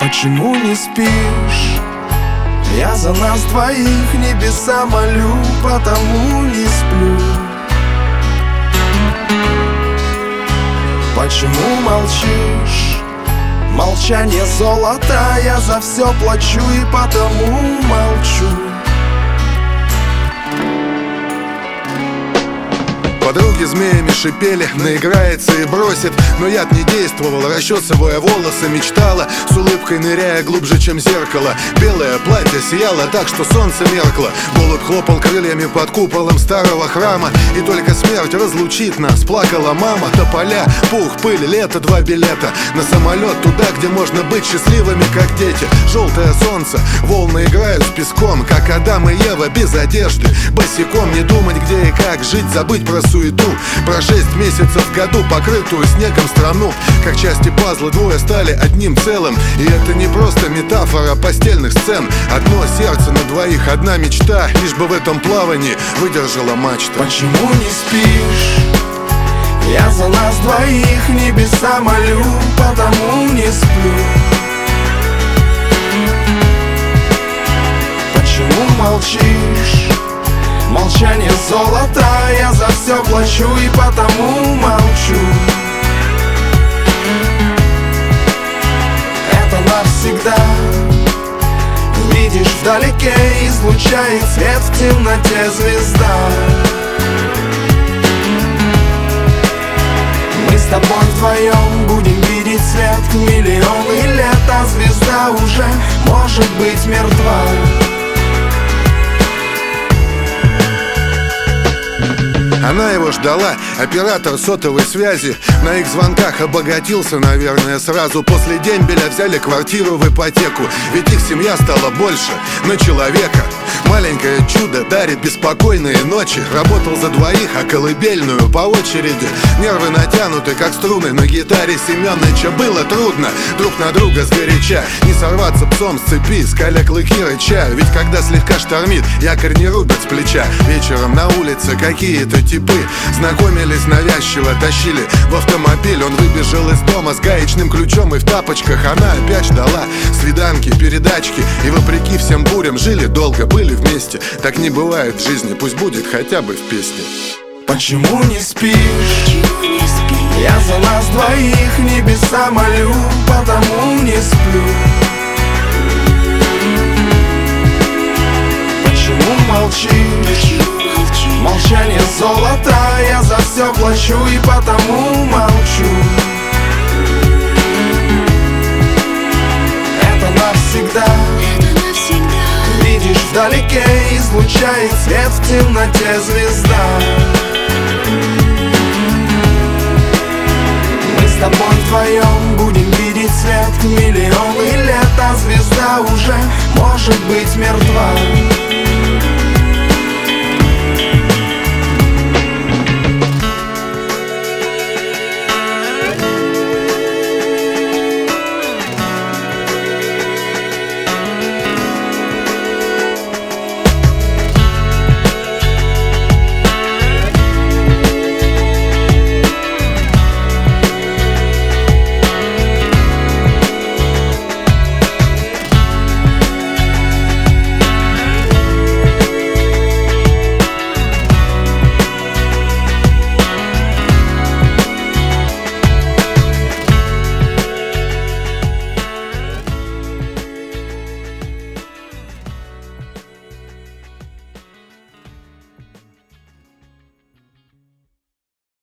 Почему не спишь? Я за нас двоих небеса молю, потому не сплю. Почему молчишь? Молчание золото, я за все плачу и потому молчу. Подруги змеями шипели, наиграется и бросит. Но яд не действовал, расчесывая волосы, мечтала, с улыбкой ныряя глубже, чем зеркало. Белое платье сияло так, что солнце меркло. Голубь хлопал крыльями под куполом старого храма. И только смерть разлучит нас, плакала мама. Тополя, пух, пыль, лето, 2 билета на самолет туда, где можно быть счастливыми, как дети. Желтое солнце, волны играют с песком, как Адам и Ева без одежды, босиком. Не думать, где и как жить, забыть про суету. Про 6 месяцев в году, покрытую снегом страну. Как части пазла двое стали одним целым. И это не просто метафора постельных сцен. Одно сердце на двоих, одна мечта, лишь бы в этом плавании выдержала мачта. Почему не спишь? Я за нас двоих небеса молю, потому не сплю. Почему молчишь? Молчание золото, я за все плачу и потому молчу. Это навсегда. Видишь, вдалеке излучает свет в темноте звезда. Мы с тобой вдвоем будем видеть свет миллионы лет, а звезда уже может быть мертва. Она его ждала, оператор сотовой связи. На их звонках обогатился, наверное, сразу. После дембеля взяли квартиру в ипотеку. Ведь их семья стала больше на человека. Маленькое чудо дарит беспокойные ночи. Работал за двоих, а колыбельную по очереди. Нервы натянуты, как струны на гитаре Семёныча. Было трудно друг на друга сгоряча. Не сорваться псом с цепи, скаля клыки рыча. Ведь когда слегка штормит, якорь не рубят с плеча. Вечером на улице какие-то типы знакомились навязчиво, тащили в автомобиль. Он выбежал из дома с гаечным ключом и в тапочках. Она опять ждала свиданки, передачки. И вопреки всем бурям жили долго, были вместе. Так не бывает в жизни, пусть будет хотя бы в песне. Почему не спишь? Я за нас двоих небеса молю, потому не сплю. Почему молчишь? Молчание золото, я за все плачу и потому молчу. Это навсегда. Видишь, вдалеке излучает свет в темноте звезда. Мы с тобой вдвоем будем видеть свет миллионы лет, а звезда уже может быть мертва.